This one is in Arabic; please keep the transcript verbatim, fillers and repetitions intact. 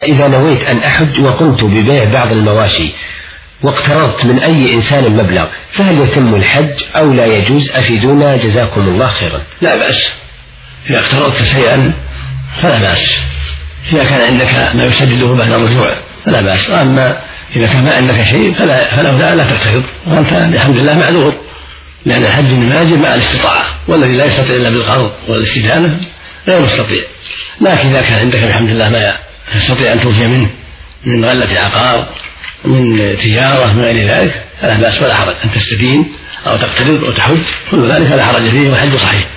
إذا نويت أن أحج وقمت ببيع بعض المواشي واقترضت من أي إنسان مبلغ، فهل يتم الحج أو لا يجوز؟ أفيدونا جزاكم الله خيرا. لا بأس، إذا اقترضت شيئا فلا بأس، إذا كان عندك ما يسدده بعد الرجوع فلا بأس، وأما إذا كان ما عندك شيء فلا فلا لا تقترض، وأنت الحمد لله معذور، لأن الحج من واجب مع الاستطاعة، والذي لا يستطيع إلا بالقرض والاستدانة غير مستطيع. لكن إذا كان عندك الحمد لله ما تستطيع أن توفي منه من غلة عقار من تجارة من غير ذلك فلا بأس ولا حرج أن تستدين أو تقترض أو تحج، كل ذلك لا حرج فيه والحج صحيح.